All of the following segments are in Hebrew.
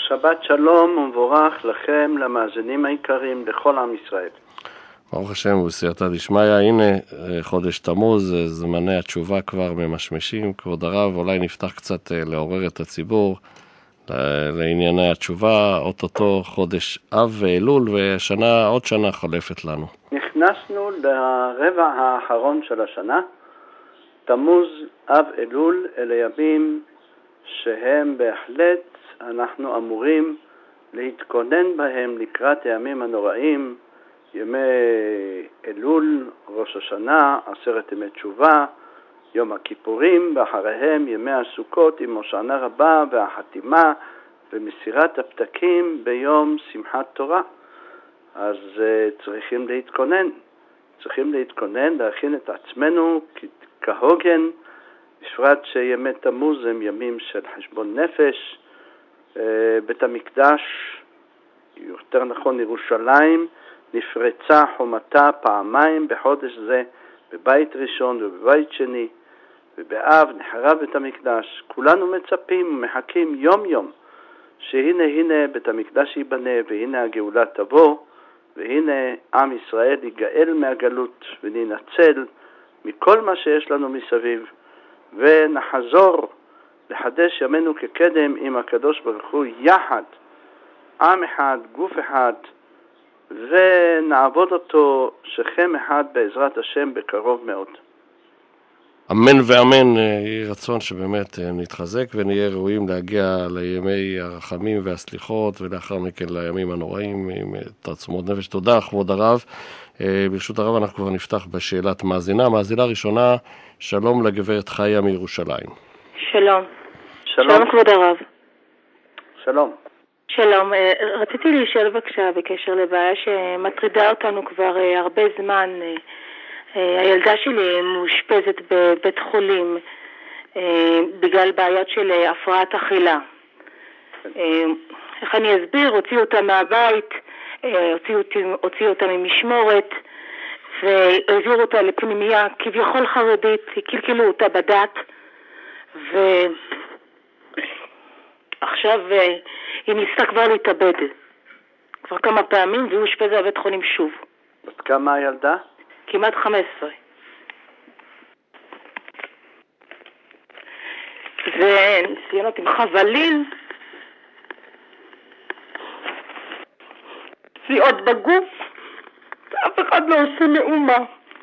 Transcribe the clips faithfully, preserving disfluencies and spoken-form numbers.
שבת שלום ומבורך לכם, למאזינים העיקריים, לכל עם ישראל. ברוך השם ובסייעתא דשמיא. הנה חודש תמוז, זמני התשובה כבר ממשמשים. כבוד הרב, אולי נפתח קצת לעורר את הציבור לענייני התשובה. אוטוטו חודש אב ואלול, ושנה, עוד שנה חולפת לנו. נכנסנו לרבע האחרון של השנה. תמוז, אב, אלול, אלה ימים שהם בהחלט אנחנו אמורים להתכונן בהם לקראת הימים הנוראים, ימי אלול, ראש השנה, עשרת ימי תשובה, יום הכיפורים, ואחריהם ימי הסוכות עם הושענא רבה והחתימה ומסירת הפתקים ביום שמחת תורה. אז uh, צריכים להתכונן, צריכים להתכונן, להכין את עצמנו כהוגן, בפרט שימי תמוז הם ימים של חשבון נפש. uh, בית המקדש, יותר נכון ירושלים, נפרצה חומתה פעמיים בחודש זה, בבית ראשון ובבית שני, ובאב נחרב בית המקדש. כולנו מצפים ומחכים יום יום שהנה הנה בית המקדש ייבנה, והנה הגאולה תבוא, והנה עם ישראל ייגאל מהגלות וננצל מכל מה שיש לנו מסביב, ונחזור לחדש ימינו כקדם עם הקדוש ברוך הוא יחד, עם אחד, גוף אחד, ונעבוד אותו שכם אחד בעזרת השם בקרוב מאוד. אמן ואמן. יהי רצון שבאמת נתחזק ונהיה ראויים להגיע לימי הרחמים והסליחות, ולאחר מכן לימים הנוראים עם תעצומות נפש. תודה כבוד הרב. ברשות הרב אנחנו כבר נפתח בשאלת מאזינה. מאזינה ראשונה, שלום לגברת חיה מירושלים. שלום. שלום. שלום כבוד הרב. שלום. שלום, רציתי לשאול בבקשה בקשר לבעיה שמטרידה אותנו כבר הרבה זמן. הילדה שלי מאושפזת בבית חולים בגלל בעיות של הפרעת אכילה. איך אני אסביר? הוציאו אותה מהבית, הוציאו, הוציאו אותה ממשמורת והעבירו אותה לפנימייה כביכול חרדית, קלקלו אותה בדת, ועכשיו היא ניסתה כבר להתאבד כבר כמה פעמים, והיא אושפזה בבית חולים שוב. בת כמה הילדה? כמעט חמש עשרה. וניסיונות עם חבלים, פציעות בגוף, אף אחד לא עושה מאומה.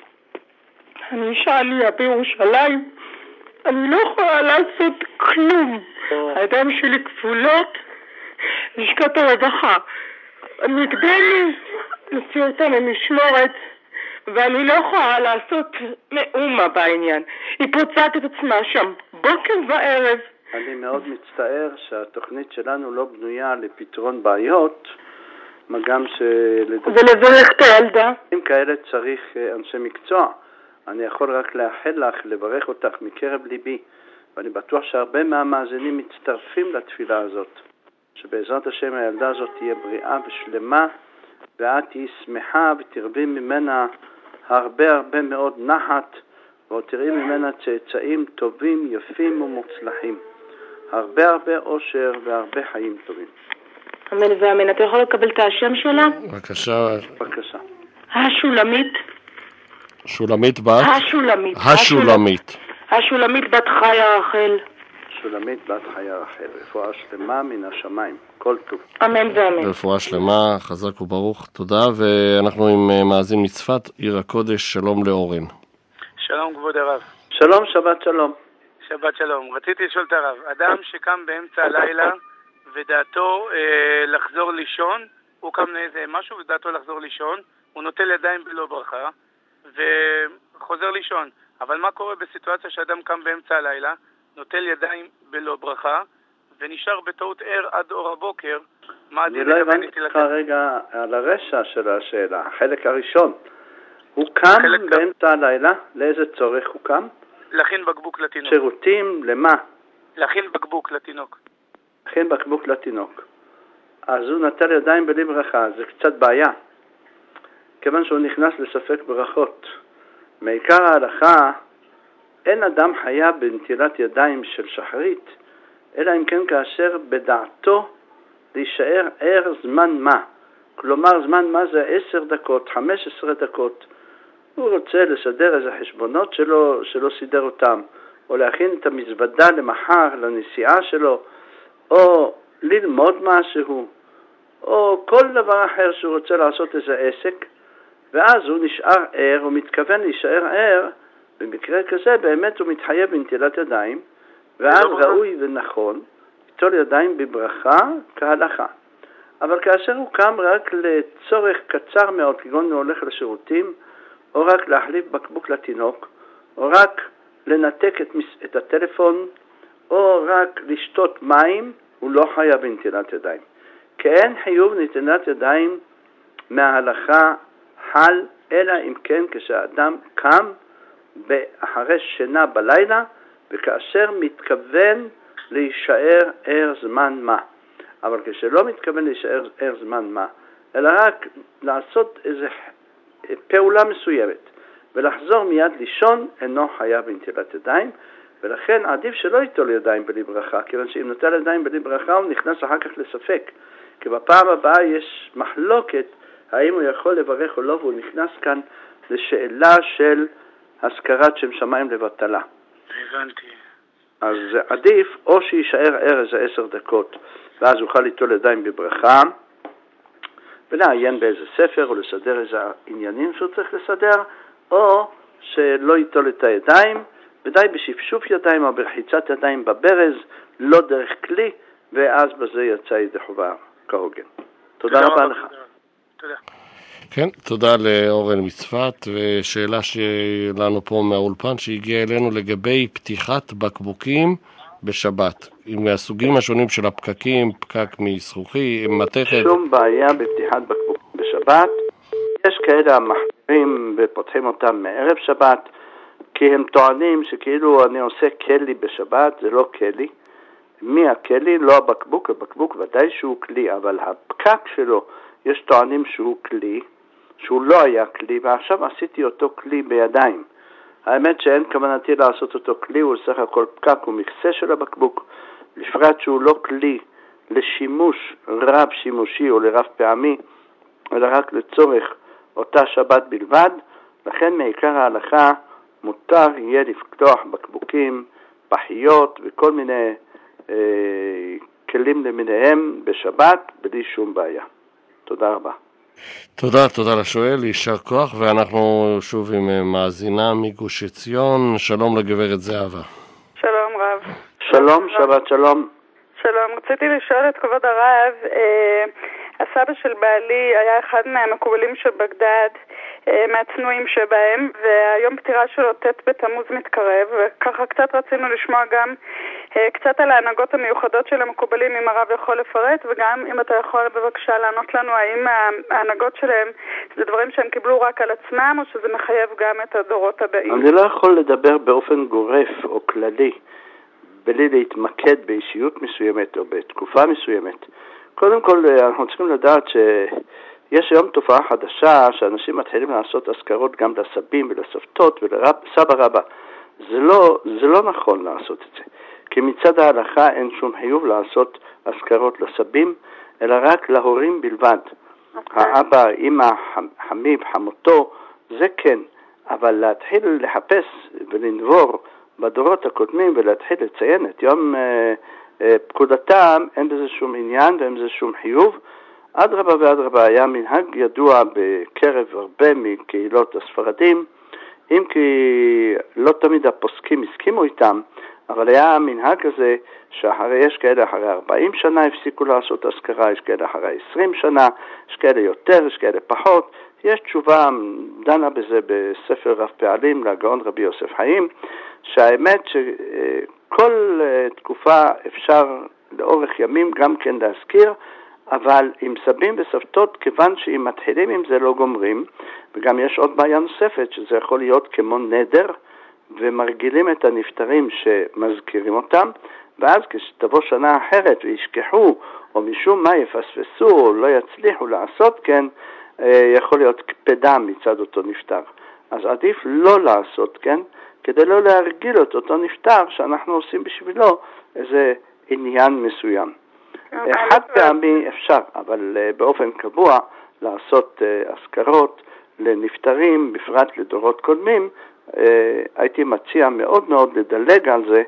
אני אישה עלייה בירושלים, אני לא יכולה לעשות כלום. הידיים שלי כפולות, לשכת הרווחה. אני כדי להוציא אותה ממשמורת, ואני לא יכולה לעשות מאומה בעניין. היא פוצעת את עצמה שם בוקר וערב. אני מאוד מצטער שהתוכנית שלנו לא בנויה לפתרון בעיות, מה גם שלדבר... ולברך את הילדה. אם כאלה צריך אנשי מקצוע. אני יכול רק לאחל לך, לברך אותך מקרב ליבי, ואני בטוח שהרבה מהמאזינים מצטרפים לתפילה הזאת, שבעזרת השם הילדה הזאת תהיה בריאה ושלמה, ואת תהי שמחה ותרבי ממנה הרבה הרבה מאוד נחת, ותראי ממנה צאצאים טובים, יפים ומוצלחים. הרבה הרבה אושר והרבה חיים טובים. אמן ואמן. אתה יכול לקבל את השם שלה? בבקשה. בבקשה. השולמית. שולמית בת? השולמית. השולמית. השולמית בת חיה רחל. שולמית בת חיה רחל. רפואה שלמה מן השמיים. כל טוב. אמן ואמן. רפואה שלמה, חזק וברוך. תודה. ואנחנו עם מאזין מצפת, עיר הקודש. שלום לאורן. שלום כבוד הרב. שלום, שבת שלום. שבת שלום. רציתי לשאול את הרב, אדם שקם באמצע הלילה ודעתו אה, לחזור לישון, הוא קם לאיזה משהו ודעתו לחזור לישון, הוא נוטל ידיים בלא ברכה וחוזר לישון. אבל מה קורה בסיטואציה שאדם קם באמצע הלילה, נוטל ידיים בלא ברכה ונשאר בטעות ער עד אור הבוקר? אני לא הבנתי כרגע על הרשע של השאלה, החלק הראשון. הוא קם באמצע הלילה, לאיזה צורך הוא קם? להכין בקבוק לתינוק. שירותים, למה? להכין בקבוק לתינוק. להכין בקבוק לתינוק. אז הוא נטל ידיים בלי ברכה, זה קצת בעיה. כיוון שהוא נכנס לספק ברכות. מעיקר ההלכה, אין אדם חיה בנטילת ידיים של שחרית, אלא אם כן כאשר בדעתו להישאר ער זמן מה. כלומר, זמן מה זה עשר דקות, חמש עשרה דקות. הוא רוצה לסדר איזה חשבונות שלו, שלא סידר אותם, או להכין את המזוודה למחר, לנסיעה שלו, או ללמוד משהו, או כל דבר אחר שהוא רוצה לעשות איזה עסק, ואז הוא נשאר ער, הוא מתכוון להישאר ער, במקרה כזה באמת הוא מתחייב בנטילת ידיים, ואז ראוי ונכון, ליטול ידיים בברכה כהלכה. אבל כאשר הוא קם רק לצורך קצר מאוד, כגון הוא הולך לשירותים, או רק להחליף בקבוק לתינוק, או רק לנתק את, את הטלפון, או רק לשתות מים, הוא לא חייב בנטילת ידיים. כי אין חיוב נטילת ידיים מההלכה חל, אלא אם כן כשהאדם קם אחרי שינה בלילה, וכאשר מתכוון להישאר ער זמן מה. אבל כשלא מתכוון להישאר ער זמן מה, אלא רק לעשות איזו פעולה מסוימת, ולחזור מיד לישון, אינו חייב בנטילת ידיים, ולכן עדיף שלא ייטול ידיים בלי ברכה, כיוון שאם נטל ידיים בלי ברכה הוא נכנס אחר כך לספק, כי בפעם הבאה יש מחלוקת האם הוא יכול לברך או לא, והוא נכנס כאן לשאלה של הזכרת שם שמיים לבטלה. הבנתי. אז עדיף או שישאר ער איזה עשר דקות, ואז הוא יוכל ליטול ידיים בברכה, ולעיין באיזה ספר, או לסדר איזה עניינים שהוא צריך לסדר, או שלא ייטול את הידיים, ודי בשפשוף ידיים או ברחיצת ידיים בברז, לא דרך כלי, ואז בזה יצא ידי חובה כהוגן. תודה רבה לך. תודה. כן, תודה לאורן מצפת, ושאלה שלנו פה מהאולפן שהגיעה אלינו לגבי פתיחת בקבוקים בשבת, עם הסוגים השונים של הפקקים, פקק מזכוכי, מתכת. שום בעיה בפתיחת בקבוקים בשבת. יש כאלה המחמירים ופותחים אותם מערב שבת, כי הם טוענים שכאילו אני עושה כלי בשבת, זה לא כלי. מי הכלי? לא הבקבוק, הבקבוק ודאי שהוא כלי, אבל הפקק שלו, יש טוענים שהוא כלי, שהוא לא היה כלי, ועכשיו עשיתי אותו כלי בידיים. האמת שאין כוונתי לעשות אותו כלי, הוא סך הכל פקק, הוא מקצה של הבקבוק, בפרט שהוא לא כלי לשימוש רב שימושי או לרב פעמי, אלא רק לצורך אותה שבת בלבד. לכן מעיקר ההלכה מותר יהיה לפתוח בקבוקים, פחיות וכל מיני אה, כלים למיניהם בשבת בלי שום בעיה. תודה רבה. תודה, תודה לשואל, יישר כוח, ואנחנו שוב עם מאזינה מגוש עציון. שלום לגברת זהבה. שלום רב. שלום, שבת שלום. שלום, רציתי לשאול את כבוד הרב, אה, הסבא של בעלי היה אחד מהמקובלים של בגדד, אה, מהצנועים שבהם, והיום פטירה שלו ת' בתמוז מתקרב, וככה קצת רצינו לשמוע גם אה, קצת על ההנהגות המיוחדות של המקובלים, אם הרב יכול לפרט, וגם אם אתה יכול בבקשה לענות לנו האם ההנהגות שלהם זה דברים שהם קיבלו רק על עצמם, או שזה מחייב גם את הדורות הבאים. אני לא יכול לדבר באופן גורף או כללי, בלי להתמקד באישיות מסוימת או בתקופה מסוימת. קודם כל, אנחנו צריכים לדעת שיש היום תופעה חדשה שאנשים מתחילים לעשות אזכרות גם לסבים ולסבתות ולסבא רבא. זה לא, זה לא נכון לעשות את זה. כי מצד ההלכה אין שום חיוב לעשות אזכרות לסבים, אלא רק להורים בלבד. Okay. האבא, אמא, חמיב, חמותו, זה כן. אבל להתחיל לחפש ולנבור בדורות הקודמים ולהתחיל לציין את יום אה, אה, פקודתם, אין בזה שום עניין ואין בזה שום חיוב. עד רבה ועד רבה היה מנהג ידוע בקרב הרבה מקהילות הספרדים, אם כי לא תמיד הפוסקים הסכימו איתם, אבל היה מנהג הזה שאחרי, יש כאלה אחרי ארבעים שנה הפסיקו לעשות אזכרה, יש כאלה אחרי עשרים שנה, יש כאלה יותר, יש כאלה פחות. יש תשובה דנה בזה בספר רב פעלים לגאון רבי יוסף חיים, שהאמת שכל תקופה אפשר לאורך ימים גם כן להזכיר, אבל עם סבים וסבתות, כיוון שאם מתחילים עם זה לא גומרים, וגם יש עוד בעיה נוספת, שזה יכול להיות כמו נדר, ומרגילים את הנפטרים שמזכירים אותם, ואז כשתבוא שנה אחרת וישכחו, או משום מה יפספסו, או לא יצליחו לעשות כן, יכול להיות קפדה מצד אותו נפטר. אז עדיף לא לעשות כן, כדי לא להרגיל את אותו נפטר שאנחנו עושים בשבילו איזה עניין מסוים. חד פעמי אפשר, אבל באופן קבוע לעשות אזכרות לנפטרים, בפרט לדורות קודמים, הייתי מציע מאוד מאוד לדלג על זה,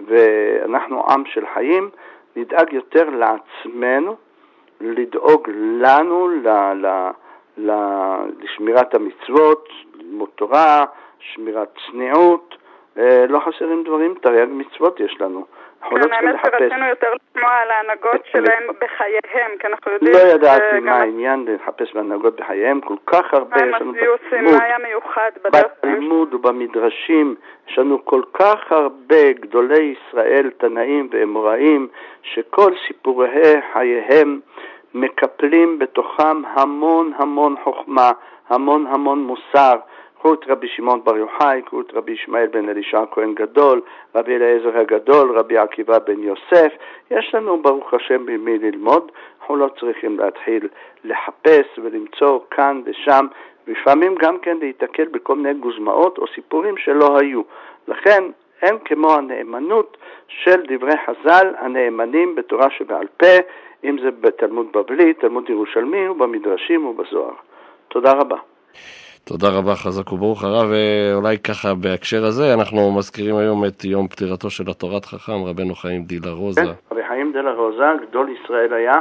ואנחנו עם של חיים, נדאג יותר לעצמנו, לדאוג לנו, ל, ל, ל, לשמירת המצוות, לימוד תורה, שמירת צניעות, לא חסרים דברים, תרי"ג מצוות יש לנו. כן, האמת שרצינו יותר לשמוע על ההנהגות שלהם בחייהם, כי אנחנו יודעים... לא ידעתי מה העניין לחפש בהנהגות בחייהם, כל כך הרבה יש לנו בתלמוד, מה היה מיוחד בתלמוד ובמדרשים, יש לנו כל כך הרבה גדולי ישראל, תנאים ואמוראים, שכל סיפורי חייהם מקפלים בתוכם המון המון חוכמה, המון המון מוסר. קחו את רבי שמעון בר יוחאי, קחו את רבי ישמעאל בן אלישע הכהן גדול, רבי אליעזר הגדול, רבי עקיבא בן יוסף. יש לנו ברוך השם במי ללמוד, אנחנו לא צריכים להתחיל לחפש ולמצוא כאן ושם, ולפעמים גם כן להתקל בכל מיני גוזמאות או סיפורים שלא היו. לכן אין כמו הנאמנות של דברי חז"ל הנאמנים בתורה שבעל פה, אם זה בתלמוד בבלי, תלמוד ירושלמי ובמדרשים ובזוהר. תודה רבה. תודה רבה, חזק וברוך הרב. ואולי ככה בהקשר הזה אנחנו מזכירים היום את יום פטירתו של התורת חכם רבנו חיים דה לה רוזה. כן, רבי חיים דה לה רוזה, גדול ישראל היה,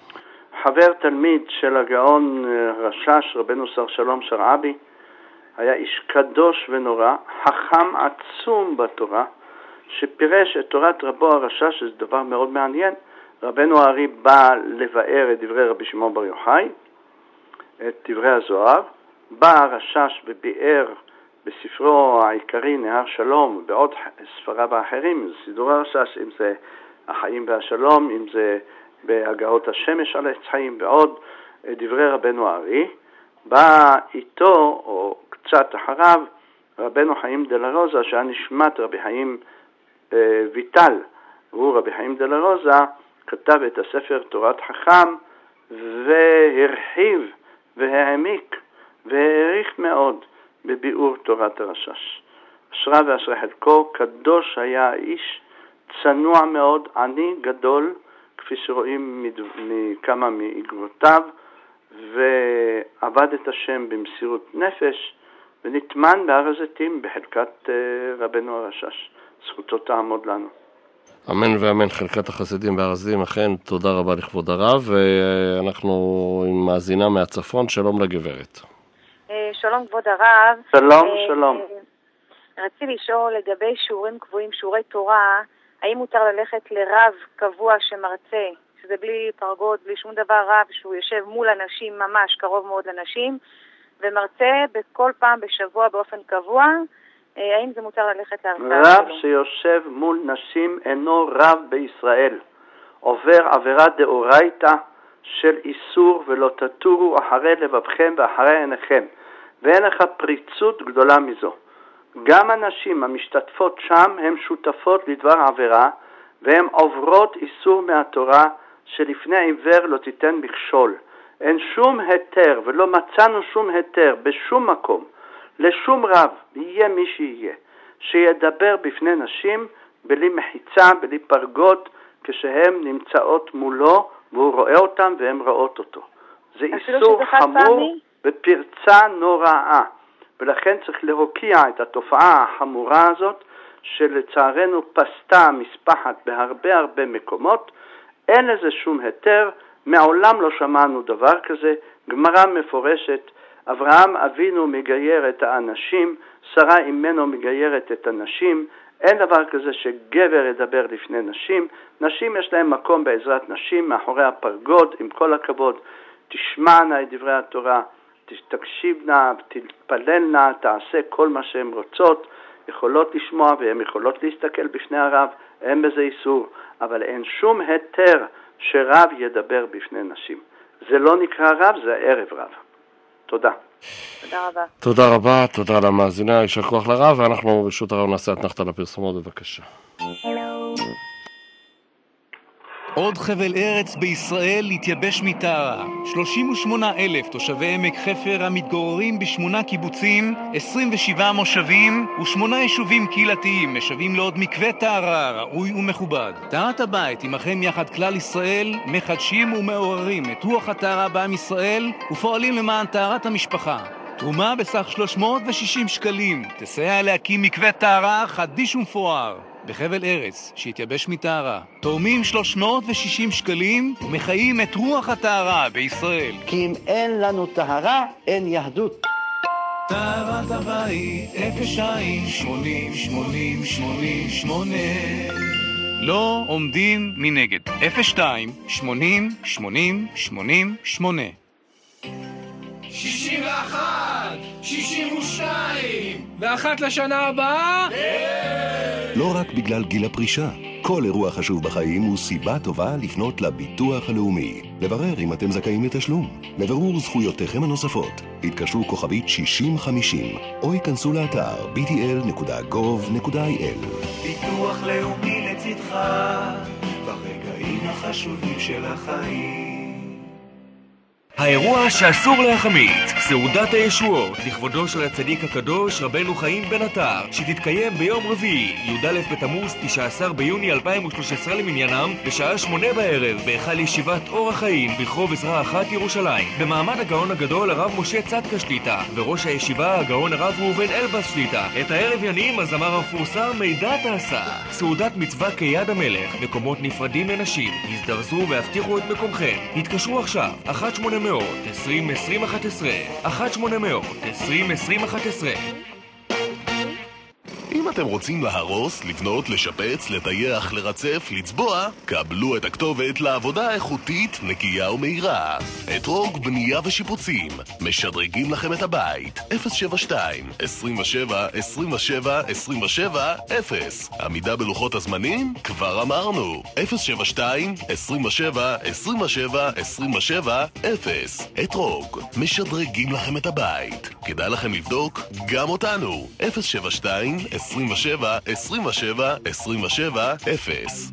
חבר תלמיד של הגאון רשש רבנו שר שלום שרעבי, היה איש קדוש ונורא, חכם עצום בתורה, שפירש את תורת רבו הרשש, שזה דבר מאוד מעניין. רבנו הארי בא לבאר את דברי רבי שמעון בר יוחאי, את דברי הזוהר, בא הרשש וביאר בספרו העיקרי נהר שלום, ובעוד ספריו האחרים, זה סידור הרשש, אם זה החיים והשלום, אם זה בהגהות השמש על עץ חיים, ועוד דברי רבנו הארי. בא איתו, או קצת אחריו, רבנו חיים דה לה רוזה, שהיה נשמת רבי חיים אה, ויטל, והוא רבי חיים דה לה רוזה, כתב את הספר תורת חכם, והרחיב והעמיק והעריך מאוד בביאור תורת הרשש. אשרה ואשרי חלקו, קדוש היה האיש, צנוע מאוד, עני גדול, כפי שרואים מכמה מאגרותיו, ועבד את השם במסירות נפש, ונטמן בהר הזיתים בחלקת רבנו הרשש. זכותו תעמוד לנו. אמן ואמן. חלקת החסידים בהר הזיתים, אכן תודה רבה לכבוד הרב, ואנחנו עם מאזינה מהצפון. שלום לגברת. שלום כבוד הרב. שלום, שלום. רציתי לשאול לגבי שיעורים קבועים, שיעורי תורה, האם מותר ללכת לרב קבוע שמרצה, שזה בלי פרגות, בלי שום דבר, רב שהוא יושב מול אנשים, ממש קרוב מאוד לאנשים, ומרצה בכל פעם בשבוע באופן קבוע, האם זה מותר ללכת להרצאה? רב שיושב מול נשים אינו רב בישראל, עובר עבירה דאורייתא של איסור, ולא תטורו אחרי לבבכם ואחרי עיניכם, ואין לך פריצות גדולה מזו. גם הנשים המשתתפות שם הן שותפות לדבר עבירה, והן עוברות איסור מהתורה שלפני עיוור לא תיתן מכשול. אין שום היתר, ולא מצאנו שום היתר בשום מקום, לשום רב, יהיה מי שיהיה, שידבר בפני נשים בלי מחיצה, בלי פרגות, כשהן נמצאות מולו והוא רואה אותם והן רואות אותו. זה איסור חמור ופרצה נוראה, ולכן צריך להוקיע את התופעה החמורה הזאת, שלצערנו פסתה מספחת בהרבה הרבה מקומות. אין לזה שום היתר, מעולם לא שמענו דבר כזה. גמרא מפורשת, אברהם אבינו מגייר את האנשים, שרה אימנו מגיירת את הנשים. אין דבר כזה שגבר ידבר לפני נשים. נשים יש להם מקום בעזרת נשים מאחורי הפרגוד. עם כל הכבוד, תשמענה את דברי התורה, תקשיבנה, תתפללנה, תעשה כל מה שהן רוצות, יכולות לשמוע והן יכולות להסתכל בפני הרב, אין בזה איסור, אבל אין שום היתר שרב ידבר בפני נשים. זה לא נקרא רב, זה ערב רב. תודה. תודה רבה. תודה רבה, תודה למאזינה, יישר כוח לרב, ואנחנו ברשות הרב נעשה אתנחתא לפרסומות, בבקשה. עוד חבל ארץ בישראל התייבש מטהרה. שלושים ושמונה אלף תושבי עמק חפר המתגוררים בשמונה קיבוצים, עשרים ושבעה מושבים ושמונה יישובים קהילתיים משווים לעוד מקווה טהרה ראוי ומכובד. טהרת הבית עמכם יחד כלל ישראל, מחדשים ומעוררים את רוח הטהרה בעם ישראל ופועלים למען טהרת המשפחה. תרומה בסך שלוש מאות ושישים שקלים תסייע להקים מקווה טהרה חדיש ומפואר בחבל ארץ שהתייבש מטהרה. תורמים שלוש מאות ושישים שקלים ומחיים את רוח הטהרה בישראל. כי אם אין לנו טהרה, אין יהדות. טהרת הבית אפס שתיים שמונים שמונים שמונים שמונה. לא עומדים מנגד. אפס שתיים שמונים שמונים שמונים שמונה. שישים ואחת, שישים ושתיים, ואחת לשנה הבאה? לא רק בגלל גיל הפרישה. כל אירוע חשוב בחיים הוא סיבה טובה לפנות לביטוח הלאומי. לברר אם אתם זכאים לתשלום. לברור זכויותיכם הנוספות, התקשרו כוכבית שישים חמישים, או ייכנסו לאתר בי טי אל נקודה גוב נקודה איי אל. ביטוח לאומי לצדך, ברגעים החשובים של החיים. האירוע שאסור להחמיץ, סעודת הישועות, לכבודו של הצדיק הקדוש רבנו חיים בן עטר, שתתקיים ביום רביעי, י"א בתמוז תשעה עשר ביוני אלפיים ושלוש עשרה למניינם, בשעה שמונה בערב, בהיכל ישיבת אור החיים, ברחוב עזרא אחת ירושלים, במעמד הגאון הגדול הרב משה צדקה שליטה, וראש הישיבה הגאון הרב ראובן אלבס שליטה. את הערב ינים הזמר המפורסם מידע תעשה. סעודת מצווה כיד המלך, מקומות נפרדים לנשים, הזדרזו והבטיחו את מקומכם. התקשרו עכשיו, אחת שמונה מאות עשרים עשרים אחת עשרה, אחת שמונה מאות עשרים עשרים אחת עשרה. אם אתם רוצים להרוס, לבנות, לשפץ, לטייח, לרצף, לצבוע, קבלו את הכתובת לעבודה איכותית, נקייה ומהירה. אתרוג בנייה ושיפוצים. משדרגים לכם את הבית. אפס שבע שתיים, עשרים ושבע, עשרים ושבע, עשרים ושבע, אפס. עמידה בלוחות הזמנים? כבר אמרנו. אפס שבע שתיים, עשרים ושבע, עשרים ושבע, עשרים ושבע, אפס. אתרוג. משדרגים לכם את הבית. כדאי לכם לבדוק גם אותנו. אפס שבע שתיים, עשרים ושבע, עשרים ושבע, עשרים ושבע, אפס.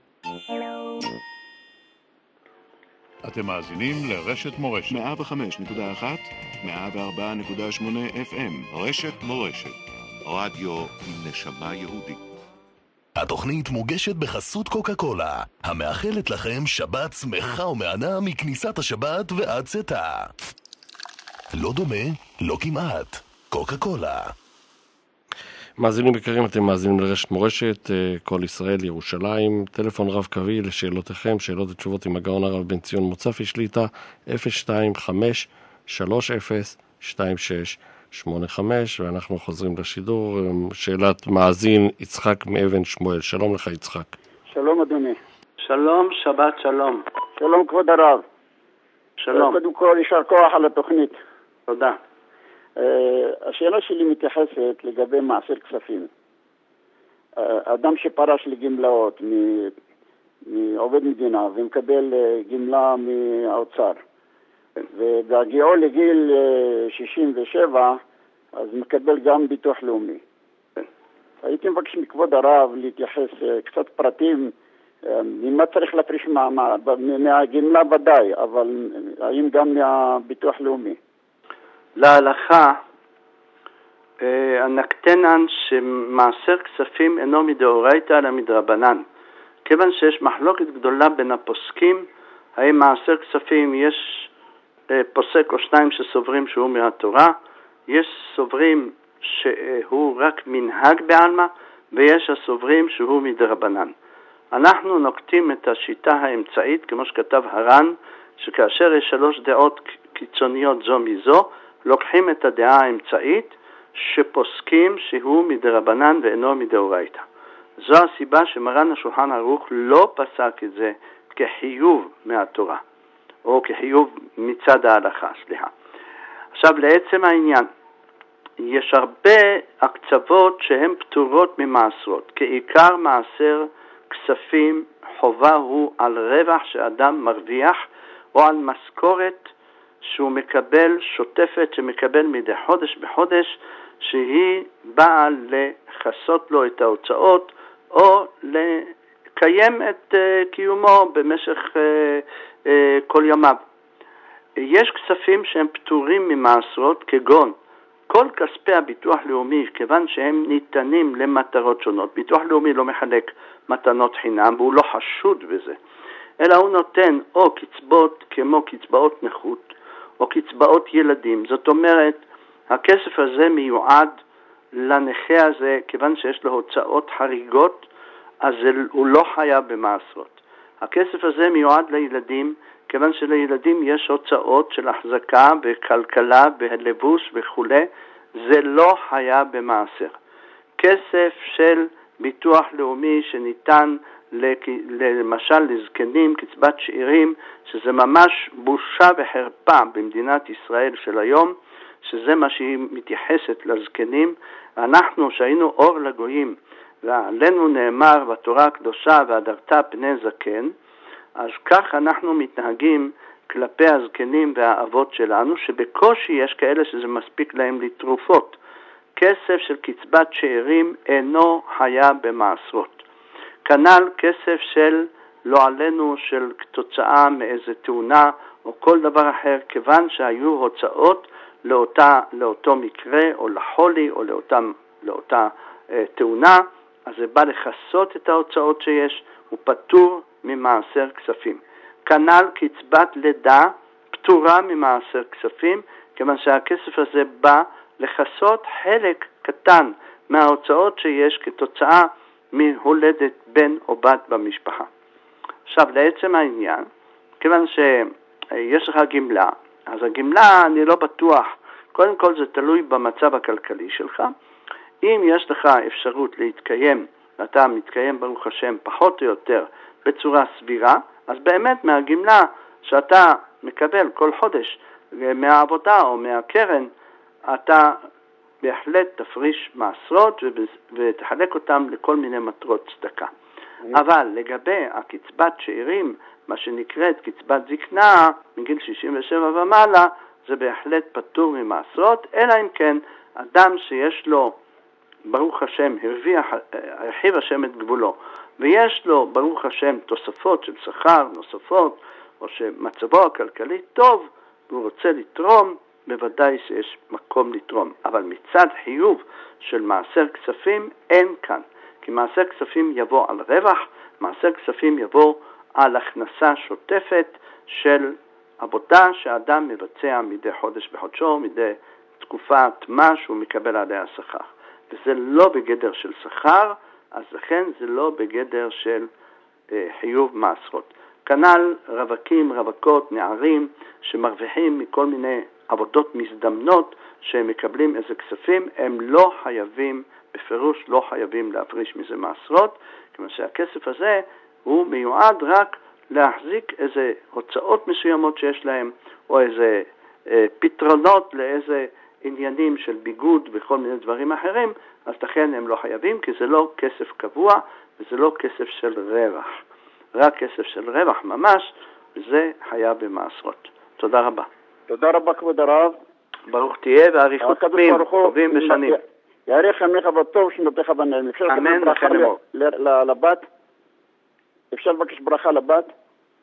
אתם מאזינים לרשת מורשת מאה וחמש נקודה אחת, מאה וארבע נקודה שמונה אף אם. רשת מורשת, רדיו עם נשמה יהודית. התוכנית מוגשת בחסות קוקה קולה, המאחלת לכם שבת שמחה ומענה מכניסת השבת ועד צאתה. לא דומה, לא כמעט. קוקה קולה. מאזינים יקרים, אתם מאזינים לרשת מורשת, כל ישראל, ירושלים, טלפון רב קווי לשאלותיכם, שאלות ותשובות עם הגאון הרב בן ציון מוצפי שליטה, אפס שתיים חמש שלוש אפס שתיים שש שמונה חמש, ואנחנו חוזרים לשידור. שאלת מאזין יצחק מאבן שמואל. שלום לך יצחק. שלום אדוני. שלום, שבת שלום. שלום כבוד הרב. שלום. קודם כל יישר כוח על התוכנית. תודה. Uh, השאלה שלי מתייחסת לגבי מעשר כספים. uh, אדם שפרש לגמלאות מעובד מדינה ומקבל uh, גמלה מהאוצר, ובהגיעו לגיל uh, שישים ושבע אז מקבל גם ביטוח לאומי. הייתי מבקש מכבוד הרב להתייחס uh, קצת פרטים uh, ממה צריך להפריש מה, מה, מהגמלה ודאי, אבל uh, האם גם מהביטוח לאומי. להלכה הנקטנן שמעשר כספים אינו מדאורייתא אלא מדרבנן, כיוון שיש מחלוקת גדולה בין הפוסקים האם מעשר כספים יש פוסק או שניים שסוברים שהוא מהתורה, יש סוברים שהוא רק מנהג בעלמא, ויש הסוברים שהוא מדרבנן. אנחנו נוקטים את השיטה האמצעית כמו שכתב הר"ן, שכאשר יש שלוש דעות קיצוניות זו מזו, לוקחים את הדעה האמצעית שפוסקים שהוא מדרבנן ואינו מדאורייתא. זו הסיבה שמרן השולחן ערוך לא פסק את זה כחיוב מהתורה, או כחיוב מצד ההלכה, סליחה. עכשיו לעצם העניין, יש הרבה הקצוות שהן פטורות ממעשרות. כעיקר מעשר כספים חובה הוא על רווח שאדם מרוויח, או על משכורת שהוא מקבל, שוטפת שמקבל מדי חודש בחודש, שהיא באה לחסות לו את ההוצאות, או לקיים את קיומו במשך כל ימיו. יש כספים שהם פטורים ממעשרות, כגון כל כספי הביטוח לאומי, כיוון שהם ניתנים למטרות שונות. ביטוח לאומי לא מחלק מתנות חינם, והוא לא חשוד בזה, אלא הוא נותן או קצבאות כמו קצבאות נכות, או קצבאות ילדים. זאת אומרת, הכסף הזה מיועד לנכה הזה, כיוון שיש לו הוצאות חריגות, אז הוא לא חייב במעשרות. הכסף הזה מיועד לילדים, כיוון שלילדים יש הוצאות של החזקה וכלכלה ולבוש וכו', זה לא חייב במעשר. כסף של ביטוח לאומי שניתן למשל לזקנים, קצבת שאירים, שזה ממש בושה וחרפה במדינת ישראל של היום, שזה מה שהיא מתייחסת לזקנים. אנחנו שהיינו אור לגויים, ועלינו נאמר בתורה הקדושה והדרת פני זקן, אז כך אנחנו מתנהגים כלפי הזקנים והאבות שלנו, שבקושי יש כאלה שזה מספיק להם לתרופות. כסף של קצבת שאירים אינו חייב במעשרות. כנ"ל כסף של לא עלינו, של תוצאה מאיזה תאונה או כל דבר אחר, כיוון שהיו הוצאות לאותה, לאותו מקרה או לחולי או לאותה, לאותה אה, תאונה, אז זה בא לחסות את ההוצאות שיש, הוא פטור ממעשר כספים. כנ"ל קצבת לידה פטורה ממעשר כספים, כיוון שהכסף הזה בא לחסות חלק קטן מההוצאות שיש כתוצאה מהולדת בן או בת במשפחה. עכשיו, לעצם העניין, כיוון שיש לך גמלה, אז הגמלה אני לא בטוח, קודם כל זה תלוי במצב הכלכלי שלך. אם יש לך אפשרות להתקיים, ואתה מתקיים ברוך השם פחות או יותר בצורה סבירה, אז באמת מהגמלה שאתה מקבל כל חודש מהעבודה או מהקרן, אתה בהחלט תפריש מעשרות ותחלק אותם לכל מיני מטרות צדקה. אבל לגבי הקצבת שאירים, מה שנקראת קצבת זקנה מגיל שישים ושבע ומעלה, זה בהחלט פטור ממעשרות, אלא אם כן אדם שיש לו, ברוך השם, הרוויח, הרחיב השם את גבולו, ויש לו, ברוך השם, תוספות של שכר נוספות, או שמצבו הכלכלי טוב, והוא רוצה לתרום, בוודאי שיש מקום לתרום. אבל מצד חיוב של מעשר כספים אין כאן. כי מעשר כספים יבוא על רווח, מעשר כספים יבוא על הכנסה שוטפת של עבודה שאדם מבצע מדי חודש בחודשו, מדי תקופת מה שהוא מקבל עליה שכר. וזה לא בגדר של שכר, אז לכן זה לא בגדר של אה, חיוב מעשרות. כנ"ל רווקים, רווקות, נערים שמרוויחים מכל מיני עבודות מזדמנות שהם מקבלים איזה כספים, הם לא חייבים, בפירוש לא חייבים להפריש מזה מעשרות, כמו שהכסף הזה הוא מיועד רק להחזיק איזה הוצאות מסוימות שיש להם, או איזה אה, פתרונות לאיזה עניינים של ביגוד וכל מיני דברים אחרים, אז לכן הם לא חייבים, כי זה לא כסף קבוע וזה לא כסף של רווח. רק כסף של רווח ממש, וזה חייב במעשרות. תודה רבה. תודה רבה כבוד הרב. ברוך תהיה ואריכות ימים, טובים ושנים. יאריך ימיך בטוב שנותיך בנעימים. אמן וכן אמור. לבת? אפשר לבקש ברכה לבת?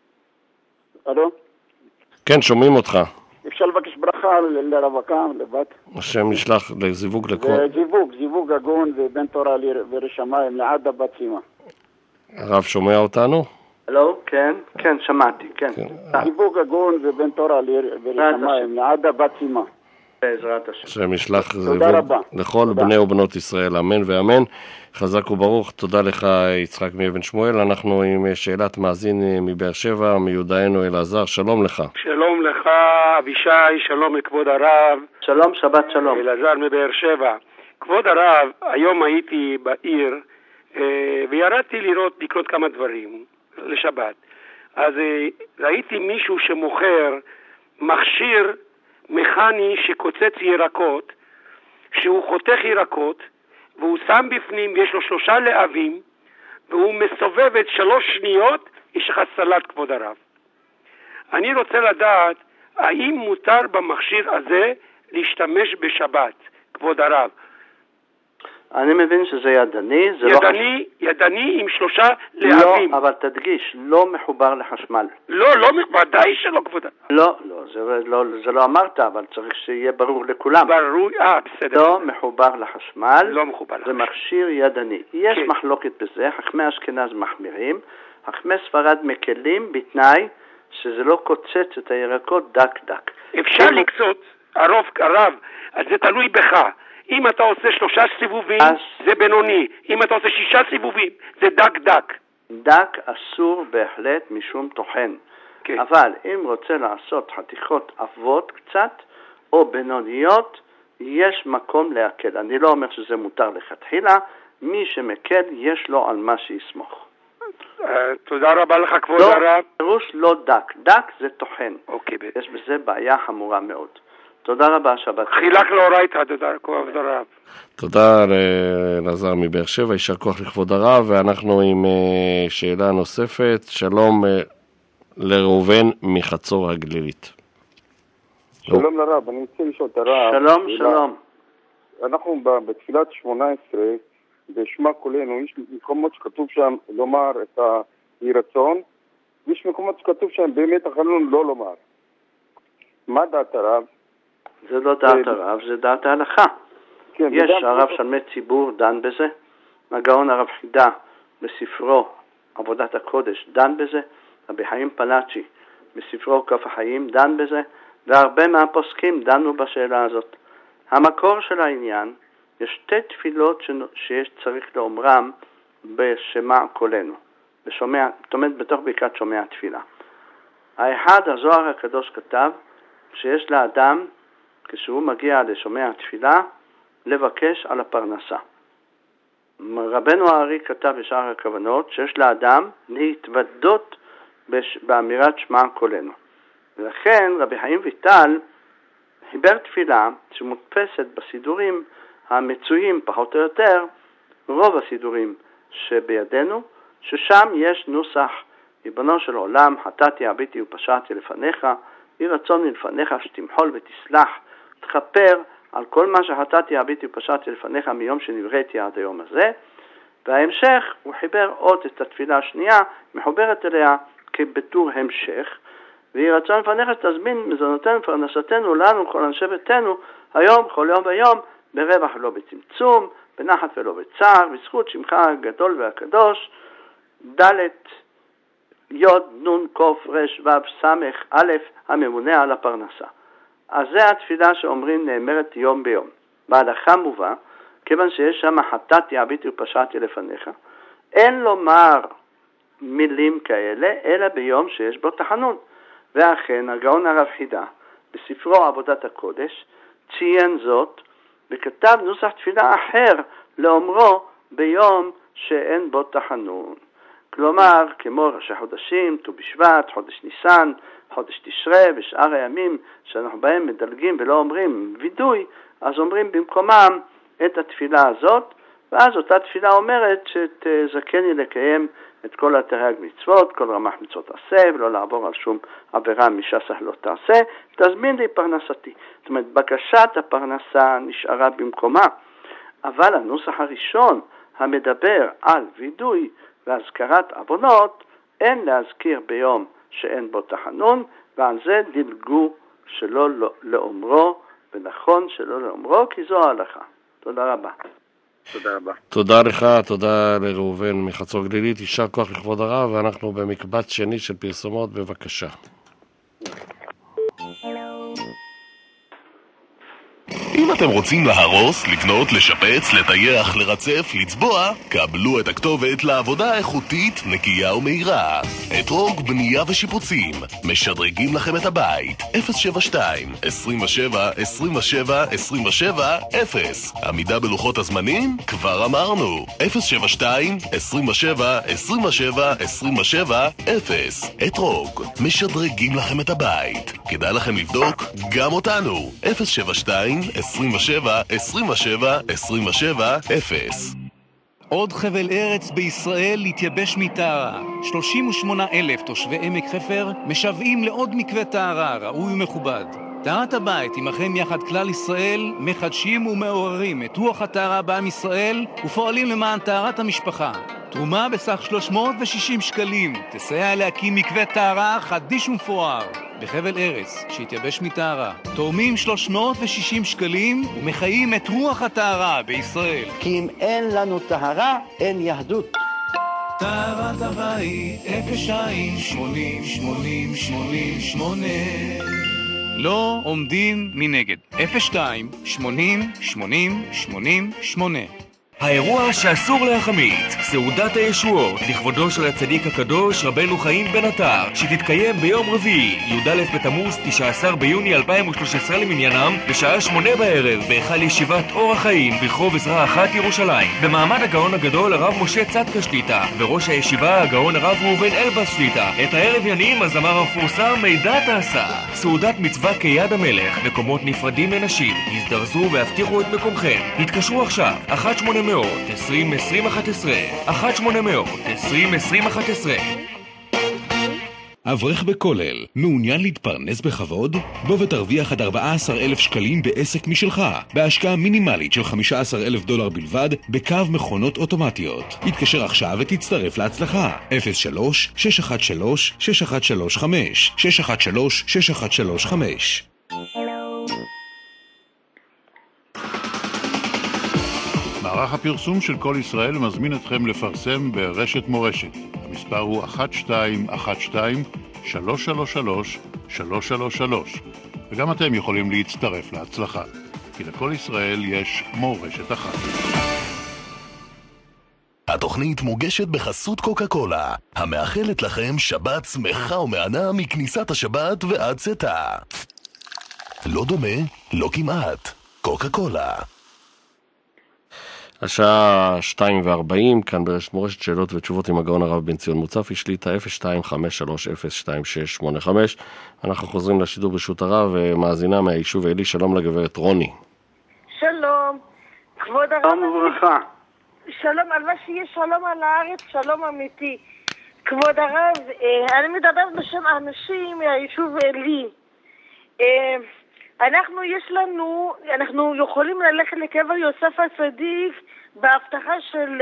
אלו? כן, שומעים אותך. אפשר לבקש ברכה לרווקה, לבת? השם ישלח לזיווג לכל. זיווג, זיווג הגון ובן תורה ורשמיים לעדה בת סימה. הרב שומע אותנו? לא, כן, כן, שמעתי, כן. זיווג הגון ובן תורה ורשמיים לעדה בת סימה. בעזרת השם. השם ישלח זיווג לכל בני ובנות ישראל, אמן ואמן. חזק וברוך, תודה לך יצחק מאבן שמואל. אנחנו עם שאלת מאזין מבאר שבע, מיודענו אלעזר, שלום לך. שלום לך אבישי, שלום לכבוד הרב. שלום, שבת שלום. אלעזר מבאר שבע. כבוד הרב, היום הייתי בעיר וירדתי לראות, לקנות כמה דברים לשבת. אז ראיתי מישהו שמוכר מכשיר מכני שקוצץ ירקות, שהוא חותך ירקות, והוא שם בפנים, יש לו שלושה להבים, והוא מסובב את שלוש שניות, יש לך סלט כבוד הרב. אני רוצה לדעת, האם מותר במכשיר הזה להשתמש בשבת, כבוד הרב? אני מבין שזה ידני. זה ידני, לא... ידני עם שלושה להבים. לא, אבל תדגיש, לא מחובר לחשמל. לא, לא, ודאי שלא, כבוד הרב. לא, לא, זה לא, זה לא אמרת, אבל צריך שיהיה ברור לכולם. ברור, אה, בסדר. לא מחובר לחשמל. לא מחובר לחשמל. זה מכשיר ידני. יש כן. מחלוקת בזה, חכמי אשכנז מחמירים, חכמי ספרד מקלים בתנאי שזה לא קוצץ את הירקות דק דק. אפשר לקצות, הרוב, הרב, אז זה תלוי בך. אם אתה עושה שלושה סיבובים, אז... זה בינוני. אם אתה עושה שישה סיבובים, זה דק דק. דק אסור בהחלט משום תוכן. כן. אבל אם רוצה לעשות חתיכות עבות קצת, או בינוניות, יש מקום להקל. אני לא אומר שזה מותר לכתחילה, מי שמקל יש לו על מה שיסמוך. תודה רבה לך כבוד הרב. לא, פירוש לא דק. דק זה תוכן. אוקיי. יש בזה בעיה חמורה מאוד. תודה רבה, שבת. חילק לאורייתא, תודה כבוד הרב. תודה לנזר מבאר שבע, יישר כוח לכבוד הרב, ואנחנו עם שאלה נוספת. שלום לראובן מחצור הגלילית. שלום לרב, אני רוצה לשאול את הרב. שלום, שלום. אנחנו בתפילת שמונה עשרה, בשמה כולנו, יש מקומות שכתוב שם לומר את היהי רצון, יש מקומות שכתוב שם באמת החלון לא לומר. מה דעת הרב? זה לא דעת הרב, זה דעת ההלכה. כן, יש הרב שלמי ציבור דן בזה, הגאון הרב חידה בספרו עבודת הקודש דן בזה, רבי חיים פלאצ'י בספרו כף החיים דן בזה, והרבה מהפוסקים דנו בשאלה הזאת. המקור של העניין, יש שתי תפילות שיש צריך לאומרם בשמע קולנו, בשומע, זאת אומרת בתוך ברכת שומע תפילה. האחד, הזוהר הקדוש כתב שיש לאדם כשהוא מגיע לשומע תפילה לבקש על הפרנסה. רבנו הארי כתב בשאר הכוונות שיש לאדם להתוודות בש... באמירת שמע קולנו. ולכן רבי חיים ויטל חיבר תפילה שמודפסת בסידורים המצויים פחות או יותר, רוב הסידורים שבידינו, ששם יש נוסח ריבונו של עולם, חטאתי עביתי ופשעתי לפניך, יהי רצון מלפניך שתמחול ותסלח, תכפר על כל מה שחטאתי עביתי ופשעתי לפניך מיום שנבראתי עד היום הזה. וההמשך הוא חיבר עוד את התפילה השנייה, מחוברת אליה כבתור המשך, ויהי רצון לפניך שתזמין מזונותינו ופרנסתנו לנו כל אנשי ביתנו היום כל יום ויום, ברווח ולא בצמצום, בנחת ולא בצער, בזכות שמך הגדול והקדוש. ד' יוד נון קוף רש וו סמך א' הממונה על הפרנסה. אז זה התפילה שאומרים נאמרת יום ביום. בהלכה מובא, כיוון שיש שם חטאתי עביתי ופשעתי לפניך, אין לומר מילים כאלה אלא ביום שיש בו תחנון. ואכן הגאון הרב חידה בספרו עבודת הקודש ציין זאת וכתב נוסח תפילה אחר לאומרו ביום שאין בו תחנון. כלומר, כמו ראשי חודשים, ט"ו בשבט, חודש ניסן, חודש תשרי ושאר הימים שאנחנו בהם מדלגים ולא אומרים וידוי, אז אומרים במקומם את התפילה הזאת, ואז אותה תפילה אומרת שתזכני לקיים את כל התרי"ג מצוות, כל רמ"ח מצוות עשה, ולא לעבור על שום עבירה משסה לא תעשה, תזמין לי פרנסתי. זאת אומרת, בקשת הפרנסה נשארה במקומה, אבל הנוסח הראשון המדבר על וידוי והזכרת עוונות, אין להזכיר ביום שאין בו תחנון, ועל זה דילגו שלא לאומרו, ונכון שלא לאומרו, כי זו ההלכה. תודה רבה. תודה רבה. תודה לך, תודה לראובן מחצור גלילית, יישר כוח לכבוד הרב, ואנחנו במקבץ שני של פרסומות, בבקשה. אם אתם רוצים להרוס, לבנות, לשפץ, לטייח, לרצף, לצבוע, קבלו את הכתובת לעבודה איכותית, נקייה ומהירה. אתרוג בנייה ושיפוצים. משדרגים לכם את הבית. אפס שבע שתיים עשרים ושבע עשרים ושבע עשרים ושבע אפס. עמידה בלוחות הזמנים? כבר אמרנו. אפס שבע שתיים עשרים ושבע עשרים ושבע עשרים ושבע אפס. אתרוג. משדרגים לכם את הבית. כדאי לכם לבדוק גם אותנו. אפס שבע שתיים עשרים ושבע עשרים ושבע עשרים ושבע אפס. עוד חבל ארץ בישראל להתייבש מטהרה. שלושים ושמונה אלף תושבי עמק חפר משוועים לעוד מקווה טהרה ראוי ומכובד. טהרת הבית עמכם יחד כלל ישראל, מחדשים ומעוררים את רוח הטהרה בעם ישראל ופועלים למען טהרת המשפחה. תרומה בסך שלוש מאות ושישים שקלים תסייע להקים מקווה טהרה חדיש ומפואר בחבל ארץ שהתייבש מטהרה. תורמים שלוש מאות ושישים שקלים ומחיים את רוח הטהרה בישראל. כי אם אין לנו טהרה, אין יהדות. טהרת הבית אפס שתיים שמונים שמונים שמונים שמונה. לא עומדים מנגד. אפס שתיים שמונים שמונים שמונים שמונה. האירוע שאסור להחמיץ, סעודת הישועות, לכבודו של הצדיק הקדוש רבנו חיים בן עטר, שתתקיים ביום רביעי, י"א בתמוז תשעה עשר ביוני אלפיים ושלוש עשרה למניינם, בשעה שמונה בערב, בהיכל ישיבת אור החיים, ברחוב עזרא אחת ירושלים. במעמד הגאון הגדול הרב משה צדקה שליטה, וראש הישיבה הגאון הרב ראובן אלבס שליטה. את הערב ינעים הזמר המפורסם מידע תעשה. סעודת מצווה כיד המלך, מקומות נפרדים לנשים. הזדרזו והבטיחו את מקומכם. התקשרו עכשיו, אחת שמונה מאות עשרים עשרים אחת עשרה, אחת שמונה מאות עשרים עשרים אחת עשרה. אברך בכולל, מעוניין להתפרנס בכבוד? בוא ותרוויח עד ארבעה עשר אלף שקלים בעסק משלך, בהשקעה מינימלית של חמישה עשר אלף דולר בלבד, בקו מכונות אוטומטיות. התקשר עכשיו ותצטרף להצלחה. אפס שלוש שש אחת שלוש שש אחת שלוש חמש, שש אחת שלוש שש אחת שלוש חמש. מערך הפרסום של כל ישראל מזמין אתכם לפרסם ברשת מורשת. המספר הוא אחת שתיים אחת שתיים שלוש שלוש שלוש שלוש שלוש שלוש, וגם אתם יכולים להצטרף להצלחה, כי לכל ישראל יש מורשת אחת. התוכנית מוגשת בחסות קוקה קולה, המאחלת לכם שבת שמחה ומענה מכניסת השבת ועד צאתה. לא דומה, לא כמעט. קוקה קולה. השעה שתיים וארבעים, כאן ברשת מורשת, שאלות ותשובות עם הגאון הרב בן ציון מוצפי, שליטה אפס שתיים חמש שלוש אפס שתיים שש שמונה חמש. אנחנו חוזרים לשידור ברשות הרב, ומאזינה מהיישוב אלי. שלום לגברת רוני. שלום, כבוד הרב. שלום וברכה. שלום, על מה שיהיה שלום על הארץ, שלום אמיתי. כבוד הרב, אני מדברת בשם האנשים מהיישוב אלי. אנחנו, יש לנו, אנחנו יכולים ללכת לקבר יוסף הצדיק בהבטחה של,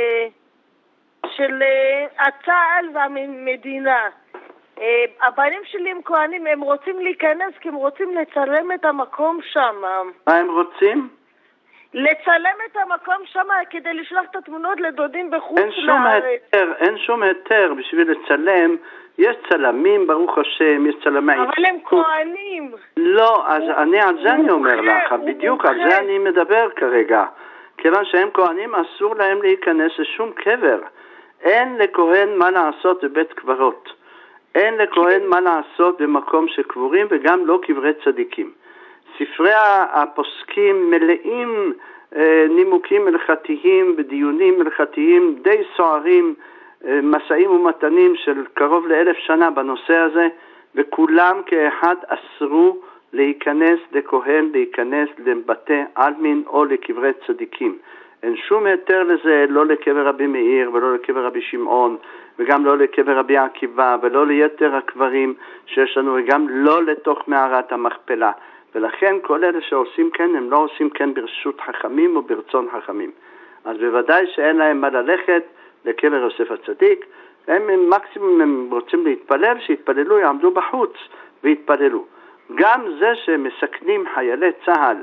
של הצה"ל והמדינה. הבנים שלי הם כהנים, הם רוצים להיכנס כי הם רוצים לצלם את המקום שם. מה הם רוצים? לצלם את המקום שם כדי לשלוח את התמונות לדודים בחוץ אין שום לארץ. היתר, אין שום היתר בשביל לצלם. יש צלמים, ברוך השם, יש צלמי... אבל הם כהנים. לא, אז אני על זה אני אומר לך, בדיוק על זה אני מדבר כרגע. כיוון שהם כהנים, אסור להם להיכנס לשום קבר. אין לכהן מה לעשות בבית קברות. אין לכהן מה לעשות במקום שקבורים, וגם לא קברי צדיקים. ספרי הפוסקים מלאים נימוקים הלכתיים ודיונים הלכתיים די סוערים, מסעים ומתנים של קרוב לאלף שנה בנושא הזה, וכולם כאחד אסרו להיכנס לכהן, להיכנס לבתי עלמין או לקברי צדיקים. אין שום היתר לזה, לא לקבר רבי מאיר ולא לקבר רבי שמעון, וגם לא לקבר רבי עקיבא ולא ליתר הקברים שיש לנו, וגם לא לתוך מערת המכפלה. ולכן כל אלה שעושים כן, הם לא עושים כן ברשות חכמים או ברצון חכמים. אז בוודאי שאין להם מה ללכת לקבר יוסף הצדיק. הם מקסימום הם רוצים להתפלל, שיתפללו, יעמדו בחוץ ויתפללו. גם זה שמסכנים חיילי צה"ל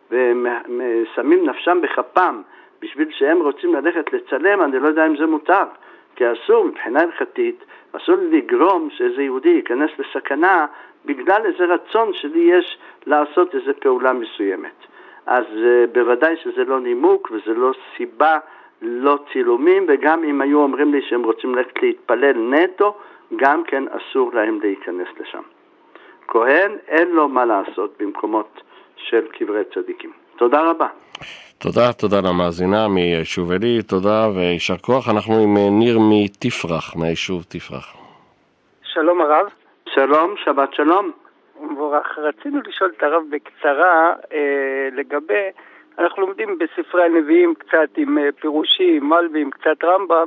ושמים נפשם בכפם בשביל שהם רוצים ללכת לצלם, אני לא יודע אם זה מותר, כי אסור מבחינה הלכתית, אסור לגרום שאיזה יהודי ייכנס לסכנה בגלל איזה רצון שלי יש לעשות איזה פעולה מסוימת. אז uh, בוודאי שזה לא נימוק וזה לא סיבה, לא צילומים, וגם אם היו אומרים לי שהם רוצים ללכת להתפלל נטו, גם כן אסור להם להיכנס לשם. כהן אין לו מה לעשות במקומות של קברי צדיקים. תודה רבה. תודה, תודה למאזינה מהיישוב אלי, תודה וישר כוח. אנחנו עם ניר מתפרח, מהיישוב תפרח. שלום הרב. שלום, שבת שלום. מבורך. רצינו לשאול את הרב בקצרה אה, לגבי, אנחנו לומדים בספרי הנביאים קצת עם אה, פירושים, מלבים, קצת רמב"ם,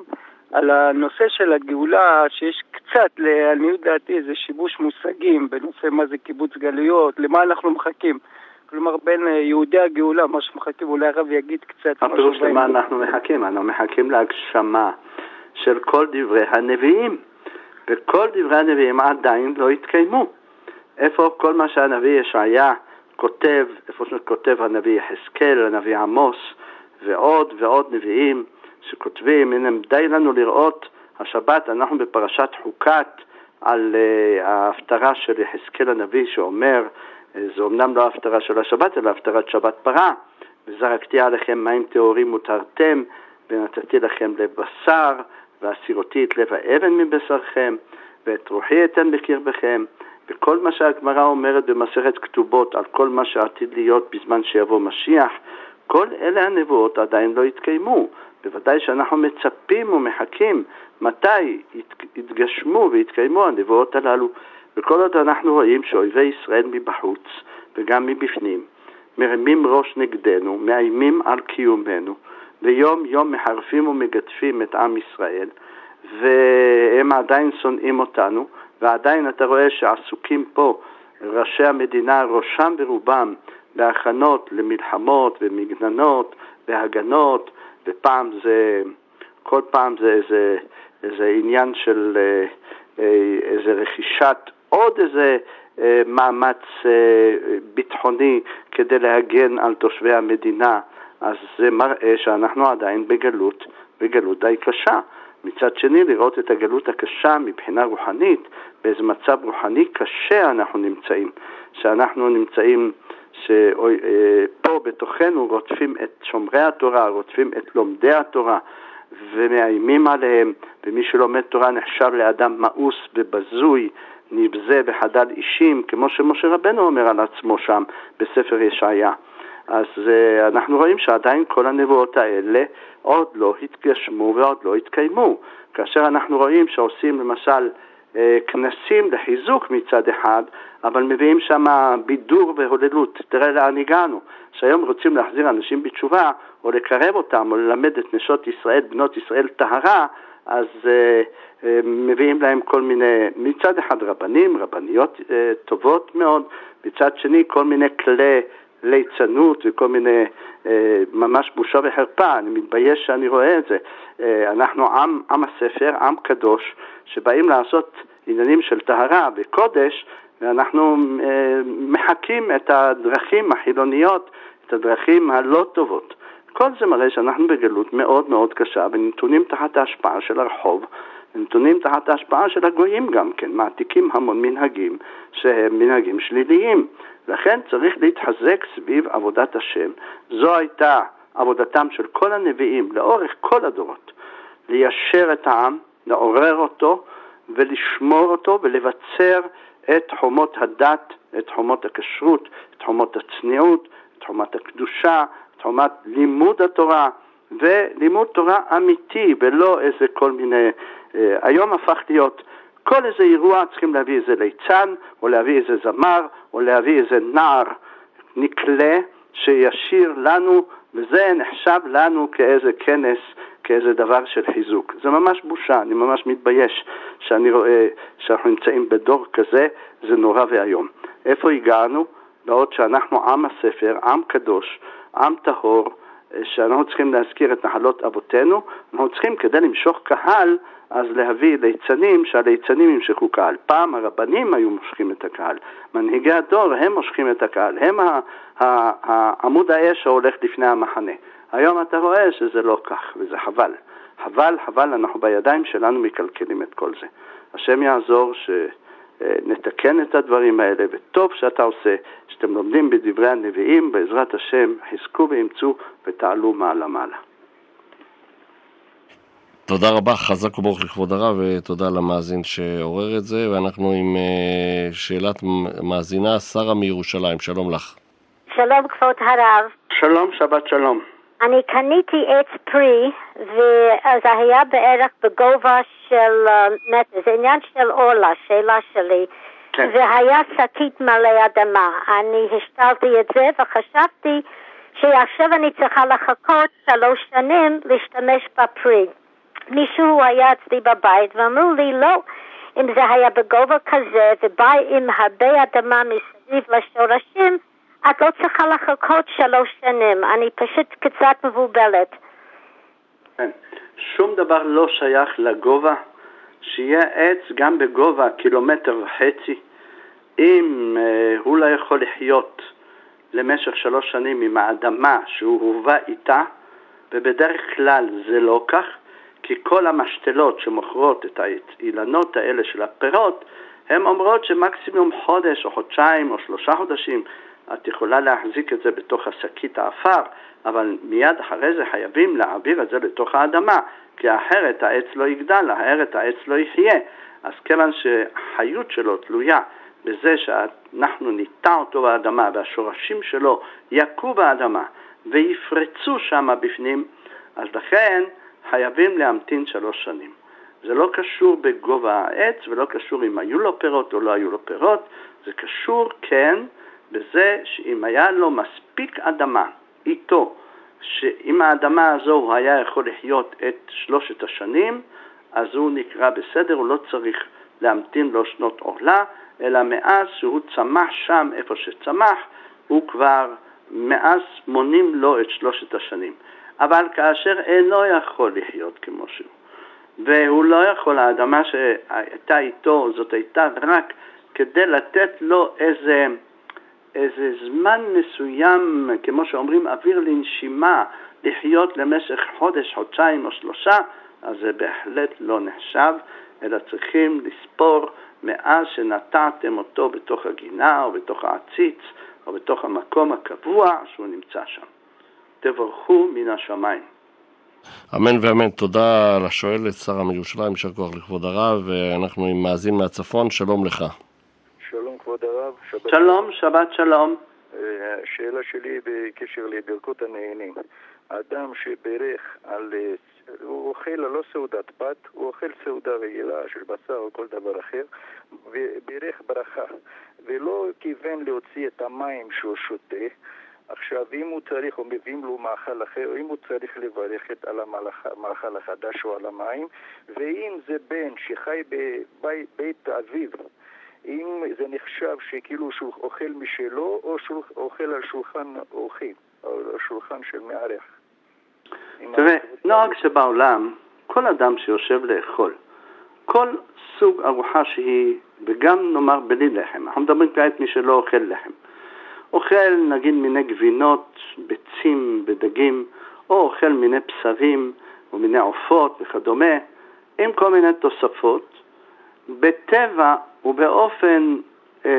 על הנושא של הגאולה, שיש קצת, לעניות דעתי, איזה שיבוש מושגים בנושא מה זה קיבוץ גלויות, למה אנחנו מחכים. כלומר, בין יהודי הגאולה, מה שמחכים, אולי הרב יגיד קצת. הפירוש למה אנחנו מחכים? אנחנו מחכים להגשמה של כל דברי הנביאים, וכל דברי הנביאים עדיין לא התקיימו. איפה כל מה שהנביא ישעיה כותב, איפה שכותב הנביא יחזקאל, הנביא עמוס, ועוד ועוד נביאים שכותבים, הנה די לנו לראות השבת, אנחנו בפרשת חוקת, על uh, ההפטרה של יחזקאל הנביא שאומר, זה אומנם לא ההפטרה של השבת, אלא הפטרת שבת פרה, וזרקתי עליכם מים טהורים ותרתם, ונתתי לכם לב בשר, והסירותי את לב האבן מבשרכם, ואת רוחי אתן בקרבכם, וכל מה שהגמרא אומרת במסכת כתובות, על כל מה שעתיד להיות בזמן שיבוא משיח, כל אלה הנבואות עדיין לא התקיימו. בוודאי שאנחנו מצפים ומחכים מתי יתגשמו ויתקיימו הנבואות הללו. וכל עוד אנחנו רואים שאויבי ישראל מבחוץ וגם מבפנים מרימים ראש נגדנו, מאיימים על קיומנו, ויום יום מחרפים ומגדפים את עם ישראל, והם עדיין שונאים אותנו, ועדיין אתה רואה שעסוקים פה ראשי המדינה, ראשם ורובם, בהכנות למלחמות ומגננות והגנות, ופעם זה, כל פעם זה איזה, איזה עניין של איזה רכישת עוד איזה מאמץ ביטחוני כדי להגן על תושבי המדינה. אז זה מראה שאנחנו עדיין בגלות, בגלות די קשה. מצד שני, לראות את הגלות הקשה מבחינה רוחנית, באיזה מצב רוחני קשה אנחנו נמצאים, שאנחנו נמצאים שפה בתוכנו רודפים את שומרי התורה, רודפים את לומדי התורה, ומאיימים עליהם, ומי שלומד תורה נחשב לאדם מאוס ובזוי, נבזה וחדל אישים, כמו שמשה רבנו אומר על עצמו שם בספר ישעיה. אז uh, אנחנו רואים שעדיין כל הנבואות האלה עוד לא התגשמו ועוד לא התקיימו. כאשר אנחנו רואים שעושים למשל uh, כנסים לחיזוק מצד אחד, אבל מביאים שם בידור והוללות. תראה לאן הגענו, שהיום רוצים להחזיר אנשים בתשובה, או לקרב אותם, או ללמד את נשות ישראל, בנות ישראל טהרה, אז uh, uh, מביאים להם כל מיני, מצד אחד רבנים, רבניות uh, טובות מאוד, מצד שני כל מיני כלי ליצנות וכל מיני אה, ממש בושה וחרפה. אני מתבייש שאני רואה את זה. אה, אנחנו עם, עם הספר, עם קדוש, שבאים לעשות עניינים של טהרה וקודש, ואנחנו אה, מחקים את הדרכים החילוניות, את הדרכים הלא טובות. כל זה מראה שאנחנו בגלות מאוד מאוד קשה, ונתונים תחת ההשפעה של הרחוב, ונתונים תחת ההשפעה של הגויים גם כן, מעתיקים המון מנהגים שהם מנהגים שליליים. לכן צריך להתחזק סביב עבודת השם. זו הייתה עבודתם של כל הנביאים לאורך כל הדורות, ליישר את העם, לעורר אותו ולשמור אותו ולבצר את חומות הדת, את חומות הכשרות, את חומות הצניעות, את חומת הקדושה, את חומת לימוד התורה, ולימוד תורה אמיתי ולא איזה כל מיני, אה, היום הפך להיות כל איזה אירוע צריכים להביא איזה ליצן, או להביא איזה זמר, או להביא איזה נער נקלה שישיר לנו, וזה נחשב לנו כאיזה כנס, כאיזה דבר של חיזוק. זה ממש בושה, אני ממש מתבייש שאני רואה שאנחנו נמצאים בדור כזה, זה נורא והיום. איפה הגענו? בעוד שאנחנו עם הספר, עם קדוש, עם טהור, שאנחנו צריכים להזכיר את נחלות אבותינו, אנחנו צריכים כדי למשוך קהל, אז להביא ליצנים, שהליצנים ימשכו קהל. פעם הרבנים היו מושכים את הקהל, מנהיגי הדור הם מושכים את הקהל, הם העמוד האש שהולך לפני המחנה. היום אתה רואה שזה לא כך, וזה חבל. חבל, חבל, אנחנו בידיים שלנו מקלקלים את כל זה. השם יעזור שנתקן את הדברים האלה, וטוב שאתה עושה, שאתם לומדים בדברי הנביאים, בעזרת השם, חזקו וימצאו ותעלו מעלה מעלה. תודה רבה, חזק וברוך לכבוד הרב, ותודה למאזין שעורר את זה, ואנחנו עם שאלת מאזינה, שרה מירושלים, שלום לך. שלום כבוד הרב. שלום, שבת שלום. אני קניתי עץ פרי, וזה היה בערך בגובה של מטר, זה עניין של עולה, שאלה שלי, כן. והיה שקית מלא אדמה. אני השתלתי את זה וחשבתי שעכשיו אני צריכה לחכות שלוש שנים להשתמש בפרי. מישהו היה אצלי בבית ואמרו לי לא, אם זה היה בגובה כזה ובא עם הרבה אדמה מסביב לשורשים, את לא צריכה לחכות שלוש שנים. אני פשוט קצת מבולבלת. כן. שום דבר לא שייך לגובה. שיהיה עץ גם בגובה קילומטר וחצי. אם אה, הוא לא יכול לחיות למשך שלוש שנים עם האדמה שהוא הובא איתה, ובדרך כלל זה לא כך, כי כל המשתלות שמוכרות את האילנות האלה של הפירות, הן אומרות שמקסימום חודש או חודשיים או שלושה חודשים את יכולה להחזיק את זה בתוך השקית האפר, אבל מיד אחרי זה חייבים להעביר את זה לתוך האדמה, כי אחרת העץ לא יגדל, אחרת העץ לא יחיה. אז כיוון שהחיות שלו תלויה בזה שאנחנו ניטע אותו באדמה והשורשים שלו יקו באדמה ויפרצו שם בפנים, אז לכן חייבים להמתין שלוש שנים. זה לא קשור בגובה העץ ולא קשור אם היו לו פירות או לא היו לו פירות, זה קשור כן בזה שאם היה לו מספיק אדמה איתו, שאם האדמה הזו הוא היה יכול לחיות את שלושת השנים, אז הוא נקרא בסדר, הוא לא צריך להמתין לו שנות עורלה, אלא מאז שהוא צמח שם איפה שצמח, הוא כבר מאז מונים לו את שלושת השנים. אבל כאשר אינו יכול לחיות כמו שהוא, והוא לא יכול, האדמה שהייתה איתו, זאת הייתה רק כדי לתת לו איזה, איזה זמן מסוים, כמו שאומרים, אוויר לנשימה, לחיות למשך חודש, חודשיים או שלושה, אז זה בהחלט לא נחשב, אלא צריכים לספור מאז שנטעתם אותו בתוך הגינה או בתוך העציץ או בתוך המקום הקבוע שהוא נמצא שם. תברכו מן השמיים. אמן ואמן. תודה לשואלת שרה מירושלים, יישר כוח לכבוד הרב, ואנחנו עם מאזין מהצפון. שלום לך. שלום כבוד הרב. שבת שלום, שבת שלום. השאלה שלי בקשר לברכות הנהנים. אדם שברך על, הוא אוכל לא סעודת פת, הוא אוכל סעודה רגילה של בשר או כל דבר אחר, וברך ברכה, ולא כיוון להוציא את המים שהוא שותה. עכשיו, אם הוא צריך, או מביאים לו מאכל אחר, או אם הוא צריך לברך על המאכל החדש או על המים, ואם זה בן שחי בבית אביו, אם זה נחשב שכאילו שהוא אוכל משלו, או שהוא אוכל על שולחן אוכל, או על שולחן של מערך. תראה, נוהג שבעולם, כל אדם שיושב לאכול, כל סוג ארוחה שהיא, וגם נאמר בלי לחם, אנחנו מדברים כעת מי שלא אוכל לחם, אוכל נגיד מיני גבינות, ביצים ודגים, או אוכל מיני בשרים ומיני עופות וכדומה, עם כל מיני תוספות, בטבע ובאופן אה,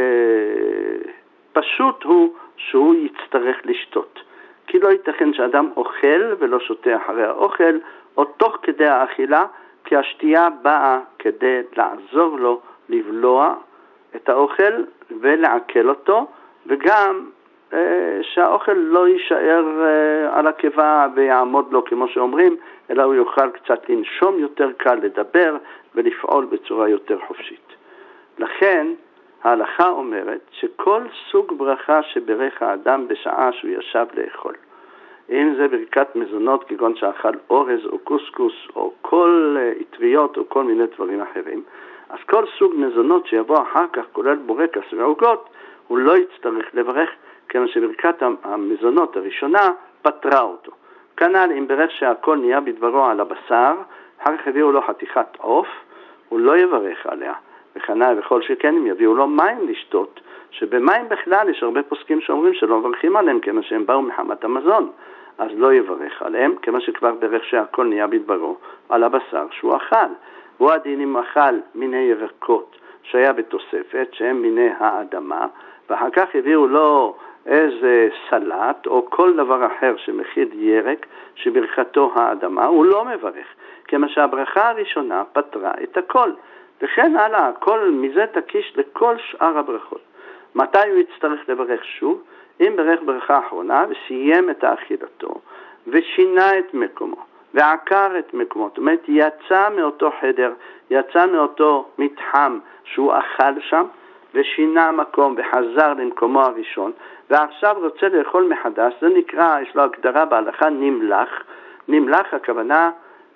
פשוט הוא שהוא יצטרך לשתות. כי לא ייתכן שאדם אוכל ולא שותה אחרי האוכל, או תוך כדי האכילה, כי השתייה באה כדי לעזור לו לבלוע את האוכל ולעכל אותו, וגם אה, שהאוכל לא יישאר אה, על הקיבה ויעמוד לו כמו שאומרים, אלא הוא יוכל קצת לנשום יותר קל, לדבר ולפעול בצורה יותר חופשית. לכן ההלכה אומרת שכל סוג ברכה שברך האדם בשעה שהוא ישב לאכול, אם זה ברכת מזונות כגון שאכל אורז או קוסקוס או כל עטריות או כל מיני דברים אחרים, אז כל סוג מזונות שיבוא אחר כך כולל בורקס ועוגות, הוא לא יצטרך לברך, כיוון שברכת המזונות הראשונה פטרה אותו. כנ"ל אם ברך שהכל נהיה בדברו על הבשר, אחר כך הביאו לו חתיכת עוף, הוא לא יברך עליה. וכנ"ל וכל שכן אם יביאו לו מים לשתות, שבמים בכלל יש הרבה פוסקים שאומרים שלא מברכים עליהם, כמה שהם באו מחמת המזון, אז לא יברך עליהם, כמה שכבר ברך שהכל נהיה בדברו על הבשר שהוא אכל. הוא הדין אם אכל מיני ירקות שהיה בתוספת, שהם מיני האדמה, ואחר כך הביאו לו איזה סלט או כל דבר אחר שמכיל ירק שברכתו האדמה, הוא לא מברך, כמה שהברכה הראשונה פטרה את הכל. וכן הלאה, הכל מזה תקיש לכל שאר הברכות. מתי הוא יצטרך לברך שוב? אם ברך ברכה אחרונה וסיים את האכילתו ושינה את מקומו ועקר את מקומו, זאת אומרת יצא מאותו חדר, יצא מאותו מתחם שהוא אכל שם ושינה מקום וחזר למקומו הראשון, ועכשיו רוצה לאכול מחדש, זה נקרא, יש לו הגדרה בהלכה נמלח. נמלח הכוונה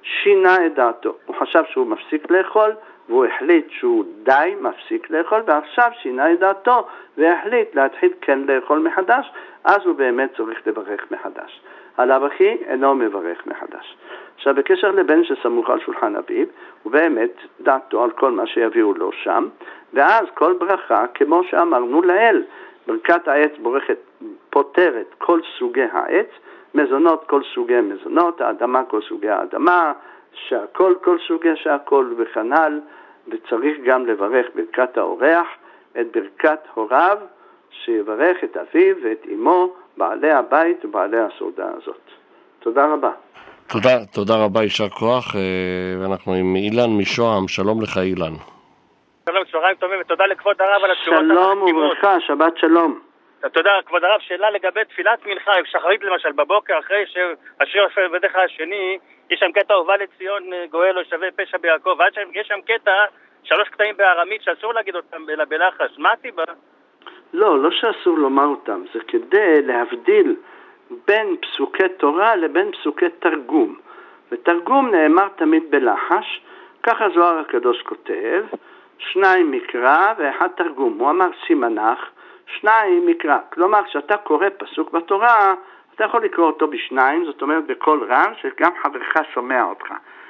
שינה את דעתו. הוא חשב שהוא מפסיק לאכול, והוא החליט שהוא די מפסיק לאכול, ועכשיו שינה את דעתו והחליט להתחיל כן לאכול מחדש, אז הוא באמת צריך לברך מחדש. הלאו הכי אינו מברך מחדש. עכשיו, בקשר לבן שסמוך על שולחן אביו, הוא באמת דעתו על כל מה שיביאו לו שם, ואז כל ברכה, כמו שאמרנו לאל, ברכת העץ בורכת, פותרת כל סוגי העץ, מזונות כל סוגי מזונות, האדמה כל סוגי האדמה, שהכל כל סוגי שהכל וכנ"ל, וצריך גם לברך ברכת האורח, את ברכת הוריו, שיברך את אביו ואת אמו, בעלי הבית ובעלי הסעודה הזאת. תודה רבה. תודה, תודה רבה, יישר כוח, ואנחנו עם אילן משוהם. שלום לך אילן. שלום, צהריים טובים, ותודה לכבוד הרב על התשובות. שלום וברכה, שבת שלום. תודה, כבוד הרב. שאלה לגבי תפילת מנחה, שחרית למשל, בבוקר אחרי שהשיר בדרך השני, יש שם קטע הובא לציון גואל או שווה פשע ביעקב, ועד שיש שם קטע, שלוש קטעים בארמית שאסור להגיד אותם אלא בלחש. מה הסיבה? לא, לא שאסור לומר אותם, זה כדי להבדיל בין פסוקי תורה לבין פסוקי תרגום. ותרגום נאמר תמיד בלחש, ככה זוהר הקדוש כותב, שניים מקרא ואחד תרגום. הוא אמר סימנך, שניים מקרא. כלומר, כשאתה קורא פסוק בתורה, אתה יכול לקרוא אותו בשניים, זאת אומרת בכל רם, שגם חברך שומע אותך.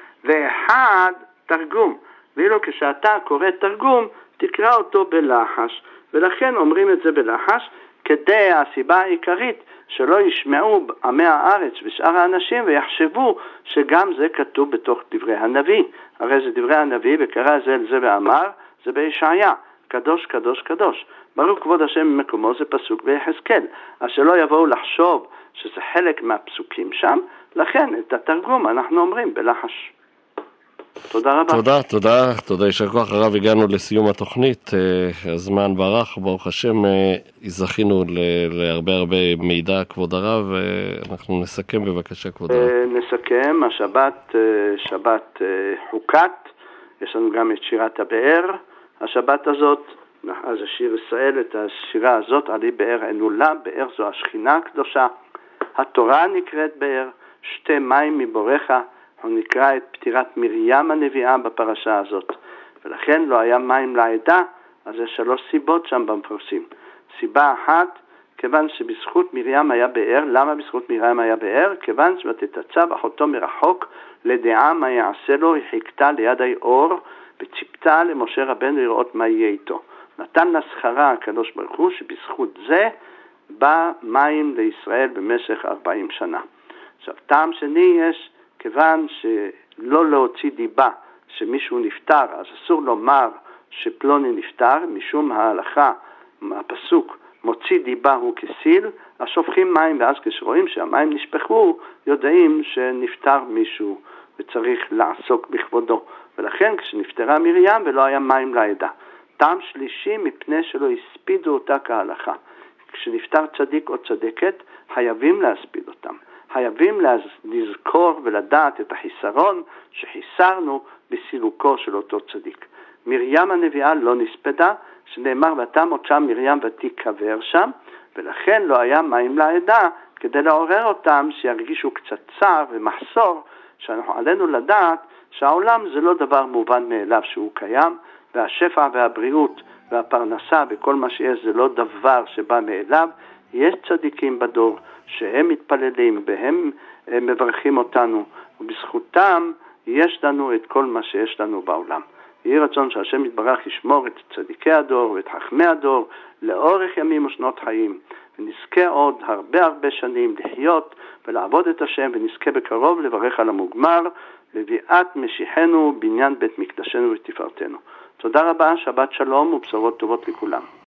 ואחד תרגום. ואילו כשאתה קורא תרגום, תקרא אותו בלחש. ולכן אומרים את זה בלחש, כדי הסיבה העיקרית שלא ישמעו עמי הארץ ושאר האנשים ויחשבו שגם זה כתוב בתוך דברי הנביא. הרי זה דברי הנביא, וקרא זה אל זה ואמר, זה בישעיה, קדוש קדוש קדוש. ברוך כבוד השם ממקומו, זה פסוק ביחזקאל. אז שלא יבואו לחשוב שזה חלק מהפסוקים שם, לכן את התרגום אנחנו אומרים בלחש. תודה רבה. תודה, תודה, תודה, יישר כוח הרב. הגענו לסיום התוכנית, הזמן ברח, ברוך השם, זכינו להרבה הרבה מידע, כבוד הרב, אנחנו נסכם בבקשה, כבוד הרב. נסכם, השבת, שבת חוקת, יש לנו גם את שירת הבאר, השבת הזאת, אז השיר ישראל, את השירה הזאת, עלי באר ענולה, באר זו השכינה הקדושה, התורה נקראת באר, שתי מים מבורך, הוא נקרא את פטירת מרים הנביאה בפרשה הזאת, ולכן לא היה מים לעדה, אז יש שלוש סיבות שם במפרשים. סיבה אחת, כיוון שבזכות מרים היה באר. למה בזכות מרים היה באר? כיוון שתתצב אחותו מרחוק לדעה מה יעשה לו, היא חיכתה ליד האור וציפתה למשה רבנו לראות מה יהיה איתו. נתן לה שכרה הקדוש ברוך הוא שבזכות זה בא מים לישראל במשך ארבעים שנה. עכשיו, טעם שני יש, כיוון שלא להוציא דיבה שמישהו נפטר, אז אסור לומר שפלוני נפטר, משום ההלכה, הפסוק, מוציא דיבה הוא כסיל, אז שופכים מים, ואז כשרואים שהמים נשפכו, יודעים שנפטר מישהו וצריך לעסוק בכבודו. ולכן כשנפטרה מרים ולא היה מים לעדה. טעם שלישי, מפני שלא הספידו אותה כהלכה. כשנפטר צדיק או צדקת, חייבים להספיד אותם. חייבים לזכור ולדעת את החיסרון שחיסרנו בסילוקו של אותו צדיק. מרים הנביאה לא נספדה, שנאמר ותמות שם מרים ותיקבר שם, ולכן לא היה מים לעדה כדי לעורר אותם שירגישו קצת צער ומחסור, שאנחנו עלינו לדעת שהעולם זה לא דבר מובן מאליו שהוא קיים, והשפע והבריאות והפרנסה וכל מה שיש זה לא דבר שבא מאליו. יש צדיקים בדור שהם מתפללים והם מברכים אותנו, ובזכותם יש לנו את כל מה שיש לנו בעולם. יהי רצון שהשם יתברך ישמור את צדיקי הדור ואת חכמי הדור לאורך ימים ושנות חיים, ונזכה עוד הרבה הרבה שנים לחיות ולעבוד את השם, ונזכה בקרוב לברך על המוגמר, לביאת משיחנו בניין בית מקדשנו ותפארתנו. תודה רבה, שבת שלום ובשורות טובות לכולם.